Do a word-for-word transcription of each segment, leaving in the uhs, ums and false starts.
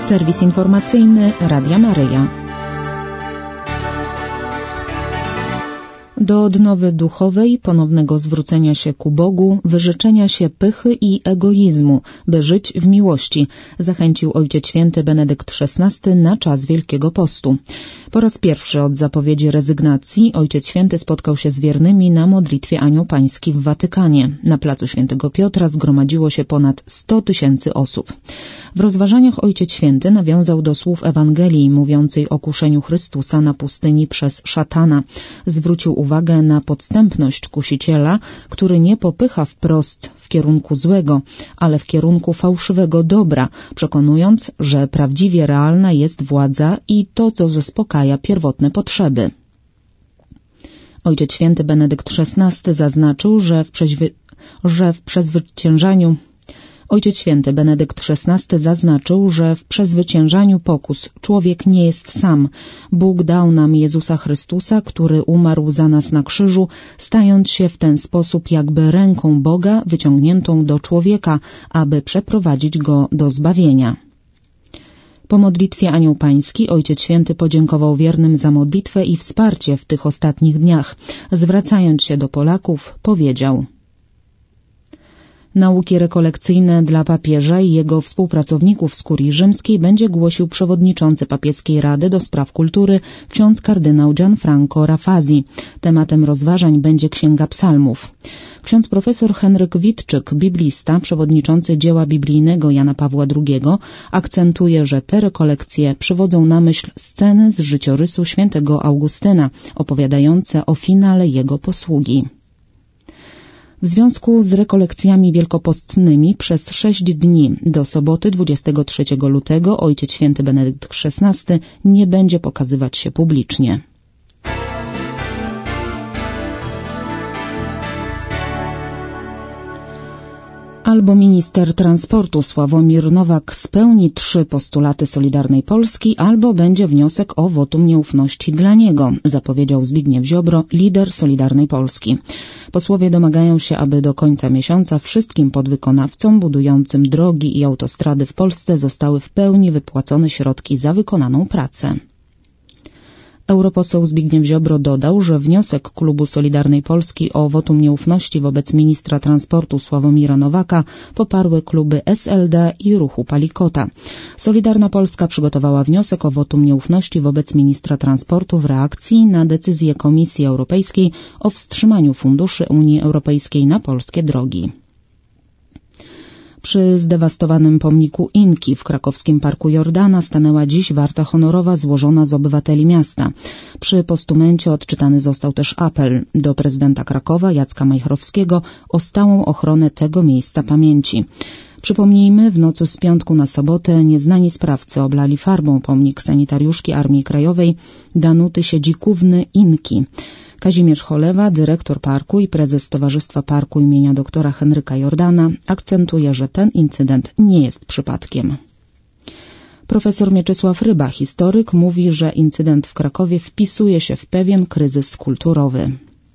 Serwis informacyjny Radia Maryja. Do odnowy duchowej, ponownego zwrócenia się ku Bogu, wyrzeczenia się pychy i egoizmu, by żyć w miłości, zachęcił Ojciec Święty Benedykt szesnasty na czas Wielkiego Postu. Po raz pierwszy od zapowiedzi rezygnacji Ojciec Święty spotkał się z wiernymi na modlitwie Anioł Pański w Watykanie. Na placu Świętego Piotra zgromadziło się ponad sto tysięcy osób. W rozważaniach Ojciec Święty nawiązał do słów Ewangelii mówiącej o kuszeniu Chrystusa na pustyni przez szatana. Zwrócił uwagę na podstępność kusiciela, który nie popycha wprost w kierunku złego, ale w kierunku fałszywego dobra, przekonując, że prawdziwie realna jest władza i to, co zaspokaja pierwotne potrzeby. Ojciec Święty Benedykt szesnasty zaznaczył, że w, przeźwy... że w przezwyciężaniu Ojciec Święty Benedykt szesnasty zaznaczył, że w przezwyciężaniu pokus człowiek nie jest sam. Bóg dał nam Jezusa Chrystusa, który umarł za nas na krzyżu, stając się w ten sposób jakby ręką Boga wyciągniętą do człowieka, aby przeprowadzić go do zbawienia. Po modlitwie Anioł Pański Ojciec Święty podziękował wiernym za modlitwę i wsparcie w tych ostatnich dniach. Zwracając się do Polaków, powiedział: Nauki rekolekcyjne dla papieża i jego współpracowników z Kurii Rzymskiej będzie głosił przewodniczący Papieskiej Rady do Spraw Kultury ksiądz kardynał Gianfranco Ravasi. Tematem rozważań będzie Księga Psalmów. Ksiądz profesor Henryk Witczyk, biblista, przewodniczący dzieła biblijnego Jana Pawła drugiego, akcentuje, że te rekolekcje przywodzą na myśl sceny z życiorysu świętego Augustyna, opowiadające o finale jego posługi. W związku z rekolekcjami wielkopostnymi przez sześć dni do soboty dwudziestego trzeciego lutego Ojciec Święty Benedykt szesnasty nie będzie pokazywać się publicznie. Albo minister transportu Sławomir Nowak spełni trzy postulaty Solidarnej Polski, albo będzie wniosek o wotum nieufności dla niego, zapowiedział Zbigniew Ziobro, lider Solidarnej Polski. Posłowie domagają się, aby do końca miesiąca wszystkim podwykonawcom budującym drogi i autostrady w Polsce zostały w pełni wypłacone środki za wykonaną pracę. Europoseł Zbigniew Ziobro dodał, że wniosek klubu Solidarnej Polski o wotum nieufności wobec ministra transportu Sławomira Nowaka poparły kluby S L D i Ruchu Palikota. Solidarna Polska przygotowała wniosek o wotum nieufności wobec ministra transportu w reakcji na decyzję Komisji Europejskiej o wstrzymaniu funduszy Unii Europejskiej na polskie drogi. Przy zdewastowanym pomniku Inki w krakowskim Parku Jordana stanęła dziś warta honorowa złożona z obywateli miasta. Przy postumencie odczytany został też apel do prezydenta Krakowa Jacka Majchrowskiego o stałą ochronę tego miejsca pamięci. Przypomnijmy, w nocy z piątku na sobotę nieznani sprawcy oblali farbą pomnik sanitariuszki Armii Krajowej Danuty Siedzikówny Inki. Kazimierz Cholewa, dyrektor parku i prezes Towarzystwa Parku imienia doktora Henryka Jordana, akcentuje, że ten incydent nie jest przypadkiem. Profesor Mieczysław Ryba, historyk, mówi, że incydent w Krakowie wpisuje się w pewien kryzys kulturowy.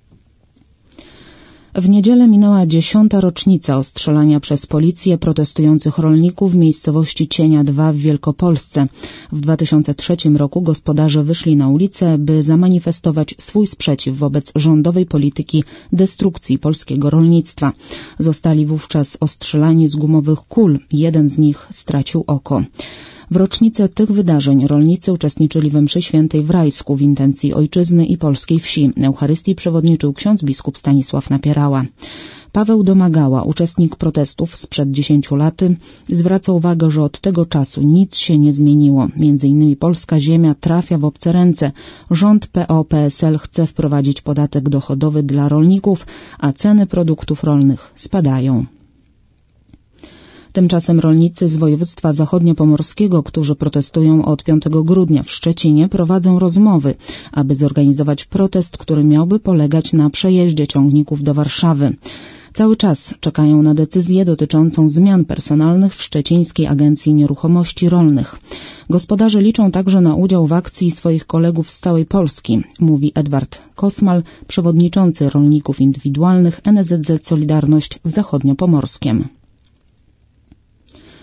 W niedzielę minęła dziesiąta rocznica ostrzelania przez policję protestujących rolników w miejscowości Cienia dwa w Wielkopolsce. W dwa tysiące trzecim roku gospodarze wyszli na ulicę, by zamanifestować swój sprzeciw wobec rządowej polityki destrukcji polskiego rolnictwa. Zostali wówczas ostrzelani z gumowych kul, jeden z nich stracił oko. W rocznicę tych wydarzeń rolnicy uczestniczyli we mszy świętej w Rajsku w intencji ojczyzny i polskiej wsi. Eucharystii przewodniczył ksiądz biskup Stanisław Napierała. Paweł Domagała, uczestnik protestów sprzed dziesięciu lat, zwraca uwagę, że od tego czasu nic się nie zmieniło. Między innymi polska ziemia trafia w obce ręce. Rząd P O P S L chce wprowadzić podatek dochodowy dla rolników, a ceny produktów rolnych spadają. Tymczasem rolnicy z województwa zachodniopomorskiego, którzy protestują od piątego grudnia w Szczecinie, prowadzą rozmowy, aby zorganizować protest, który miałby polegać na przejeździe ciągników do Warszawy. Cały czas czekają na decyzję dotyczącą zmian personalnych w Szczecińskiej Agencji Nieruchomości Rolnych. Gospodarze liczą także na udział w akcji swoich kolegów z całej Polski, mówi Edward Kosmal, przewodniczący rolników indywidualnych N S Z Z Solidarność w Zachodniopomorskiem.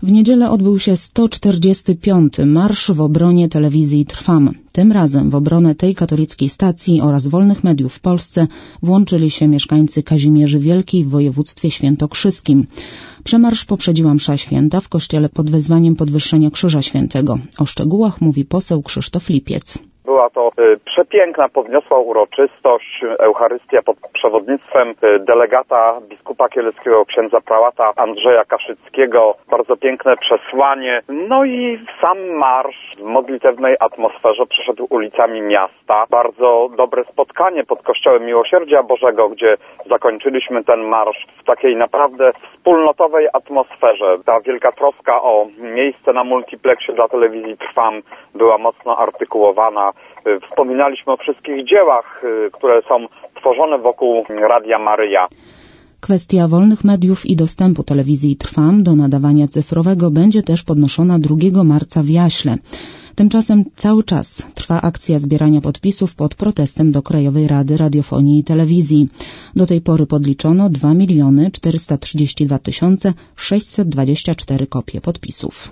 W niedzielę odbył się sto czterdziesty piąty Marsz w obronie telewizji Trwam. Tym razem w obronę tej katolickiej stacji oraz wolnych mediów w Polsce włączyli się mieszkańcy Kazimierzy Wielkiej w województwie świętokrzyskim. Przemarsz poprzedziła msza święta w kościele pod wezwaniem podwyższenia Krzyża Świętego. O szczegółach mówi poseł Krzysztof Lipiec. Była to y, przepiękna, podniosła uroczystość, Eucharystia pod przewodnictwem y, delegata biskupa kieleckiego, księdza prałata Andrzeja Kaszyckiego. Bardzo piękne przesłanie. No i sam marsz w modlitewnej atmosferze przeszedł ulicami miasta. Bardzo dobre spotkanie pod Kościołem Miłosierdzia Bożego, gdzie zakończyliśmy ten marsz w takiej naprawdę wspólnotowej atmosferze. Ta wielka troska o miejsce na multiplexie dla telewizji Trwam była mocno artykułowana. Wspominaliśmy o wszystkich dziełach, które są tworzone wokół Radia Maryja. Kwestia wolnych mediów i dostępu telewizji Trwam do nadawania cyfrowego będzie też podnoszona drugiego marca w Jaśle. Tymczasem cały czas trwa akcja zbierania podpisów pod protestem do Krajowej Rady Radiofonii i Telewizji. Do tej pory podliczono dwa miliony czterysta trzydzieści dwa tysiące sześćset dwadzieścia cztery kopie podpisów.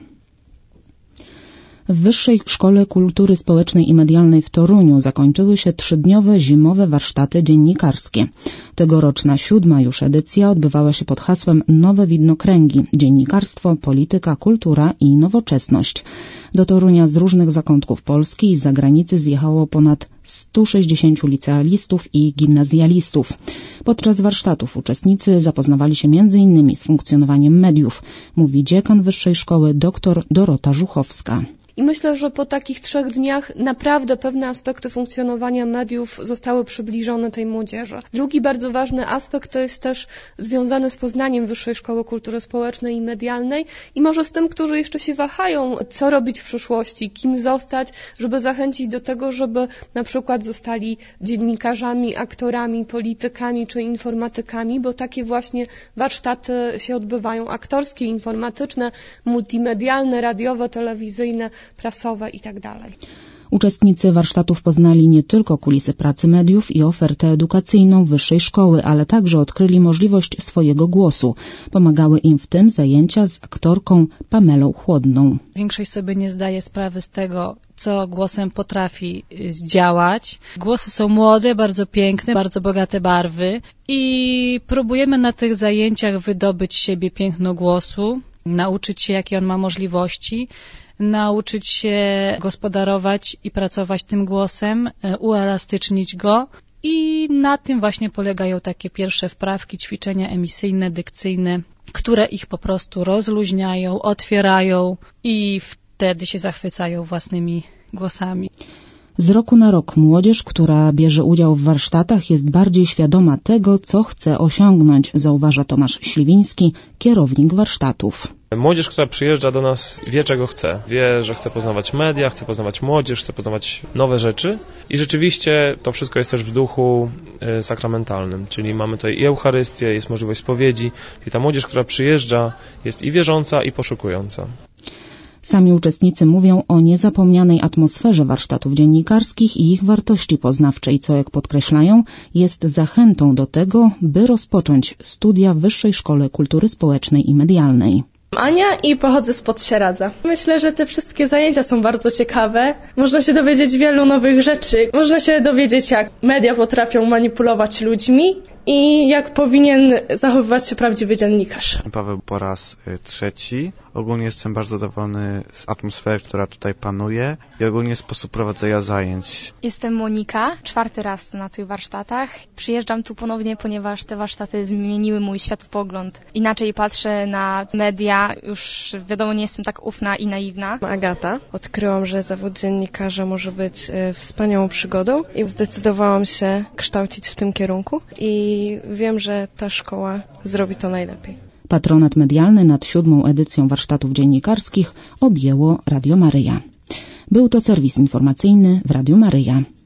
W Wyższej Szkole Kultury Społecznej i Medialnej w Toruniu zakończyły się trzydniowe zimowe warsztaty dziennikarskie. Tegoroczna siódma już edycja odbywała się pod hasłem Nowe widnokręgi – dziennikarstwo, polityka, kultura i nowoczesność. Do Torunia z różnych zakątków Polski i z zagranicy zjechało ponad stu sześćdziesięciu licealistów i gimnazjalistów. Podczas warsztatów uczestnicy zapoznawali się między innymi z funkcjonowaniem mediów, mówi dziekan Wyższej Szkoły dr Dorota Żuchowska. I myślę, że po takich trzech dniach naprawdę pewne aspekty funkcjonowania mediów zostały przybliżone tej młodzieży. Drugi bardzo ważny aspekt to jest też związany z poznaniem Wyższej Szkoły Kultury Społecznej i Medialnej i może z tym, którzy jeszcze się wahają, co robić w przyszłości, kim zostać, żeby zachęcić do tego, żeby na przykład zostali dziennikarzami, aktorami, politykami czy informatykami, bo takie właśnie warsztaty się odbywają, aktorskie, informatyczne, multimedialne, radiowe, telewizyjne, prasowe i tak dalej. Uczestnicy warsztatów poznali nie tylko kulisy pracy mediów i ofertę edukacyjną wyższej szkoły, ale także odkryli możliwość swojego głosu. Pomagały im w tym zajęcia z aktorką Pamelą Chłodną. Większość sobie nie zdaje sprawy z tego, co głosem potrafi zdziałać. Głosy są młode, bardzo piękne, bardzo bogate barwy i próbujemy na tych zajęciach wydobyć z siebie piękno głosu, nauczyć się, jakie on ma możliwości, nauczyć się gospodarować i pracować tym głosem, uelastycznić go i na tym właśnie polegają takie pierwsze wprawki, ćwiczenia emisyjne, dykcyjne, które ich po prostu rozluźniają, otwierają i wtedy się zachwycają własnymi głosami. Z roku na rok młodzież, która bierze udział w warsztatach, jest bardziej świadoma tego, co chce osiągnąć, zauważa Tomasz Śliwiński, kierownik warsztatów. Młodzież, która przyjeżdża do nas, wie, czego chce. Wie, że chce poznawać media, chce poznawać młodzież, chce poznawać nowe rzeczy i rzeczywiście to wszystko jest też w duchu y, sakramentalnym, czyli mamy tutaj i Eucharystię, jest możliwość spowiedzi i ta młodzież, która przyjeżdża, jest i wierząca, i poszukująca. Sami uczestnicy mówią o niezapomnianej atmosferze warsztatów dziennikarskich i ich wartości poznawczej, co, jak podkreślają, jest zachętą do tego, by rozpocząć studia w Wyższej Szkole Kultury Społecznej i Medialnej. Ania i pochodzę z Podsieradza. Myślę, że te wszystkie zajęcia są bardzo ciekawe. Można się dowiedzieć wielu nowych rzeczy. Można się dowiedzieć, jak media potrafią manipulować ludźmi i jak powinien zachowywać się prawdziwy dziennikarz. Paweł po raz trzeci. Ogólnie jestem bardzo zadowolony z atmosfery, która tutaj panuje i ogólnie sposób prowadzenia zajęć. Jestem Monika, czwarty raz na tych warsztatach. Przyjeżdżam tu ponownie, ponieważ te warsztaty zmieniły mój światopogląd. Inaczej patrzę na media, już wiadomo, nie jestem tak ufna i naiwna. Agata. Odkryłam, że zawód dziennikarza może być wspaniałą przygodą i zdecydowałam się kształcić w tym kierunku i wiem, że ta szkoła zrobi to najlepiej. Patronat medialny nad siódmą edycją warsztatów dziennikarskich objęło Radio Maryja. Był to serwis informacyjny w Radiu Maryja.